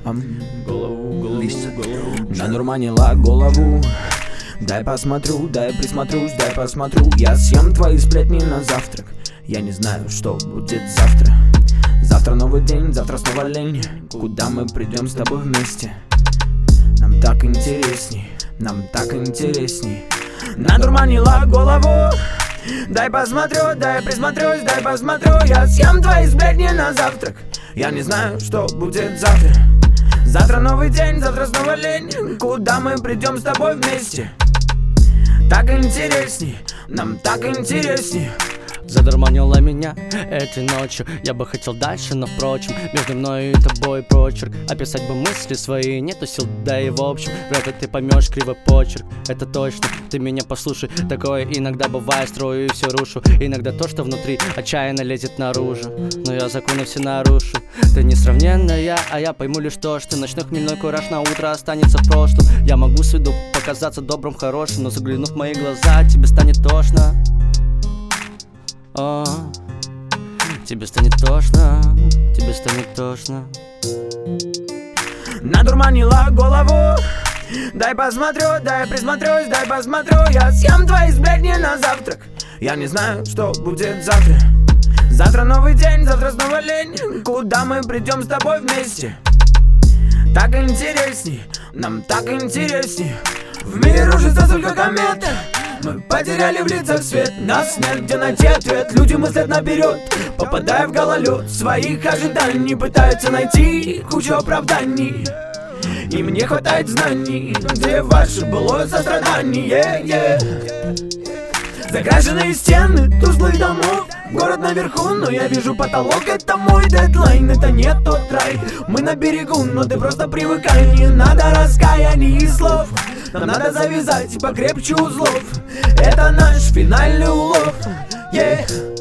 Надурманила голову. Дай посмотрю, дай присмотрюсь, дай посмотрю. Я съем твои сплетни на завтрак. Я не знаю, что будет завтра. Завтра новый день, завтра снова лень. Куда мы придем с тобой вместе? Нам так интересней, нам так интересней. Надурманила голову. Дай посмотрю, дай присмотрюсь, дай посмотрю. Я съем твои сплетни на завтрак. Я не знаю, что будет завтра. Завтра новый день, завтра снова лень. Куда мы придем с тобой вместе? Так интересней, нам так интересней. Задурманила меня этой ночью. Я бы хотел дальше, но впрочем между мной и тобой прочерк. Описать бы мысли свои, нету сил, да и в общем вряд ли ты поймешь кривой почерк. Это точно, ты меня послушай. Такое иногда бывает, строю и все рушу. Иногда то, что внутри отчаянно лезет наружу, но я законы все нарушу. Ты несравненная, а я пойму лишь то, что ночной хмельной кураж на утро останется в прошлом. Я могу с виду показаться добрым, хорошим, но заглянув в мои глаза, тебе станет тошно. О, тебе станет тошно, тебе станет тошно. Надурманила голову. Дай посмотрю, дай присмотрюсь, дай посмотрю. Я съем твои сплетни на завтрак. Я не знаю, что будет завтра. Завтра новый день, завтра снова лень. Куда мы придем с тобой вместе? Так интересней, нам так интересней. В мире рушится только комета. Мы потеряли в лицах свет. Нас нет где найти ответ. Люди мыслят наперед, попадая в гололед своих ожиданий. Пытаются найти кучу оправданий. Им не хватает знаний. Где ваше былое сострадание? Закрашенные стены тусклых домов. Город наверху, но я вижу потолок. Это мой дедлайн, это не тот рай. Мы на берегу, но ты просто привыкай. Не надо раскаяний и слов. Нам надо завязать покрепче узлов. Это наш финальный улов.